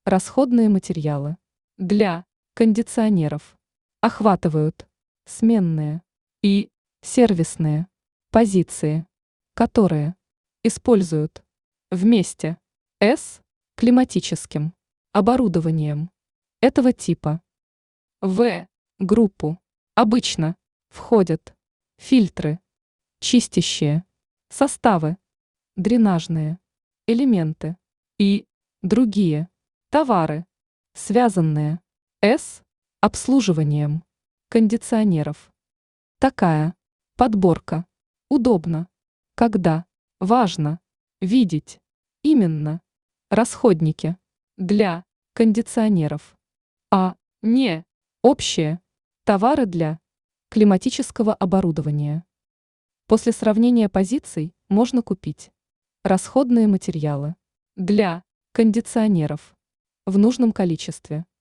Расходные материалы для кондиционеров охватывают сменные и сервисные позиции, которые используют вместе с климатическим оборудованием этого типа. В группу обычно входят фильтры, чистящие составы, дренажные элементы и другие товары, связанные с обслуживанием кондиционеров. Такая подборка удобна, когда важно видеть именно расходники для кондиционеров, а не общие товары для климатического оборудования. После сравнения позиций можно купить расходные материалы для кондиционеров в нужном количестве.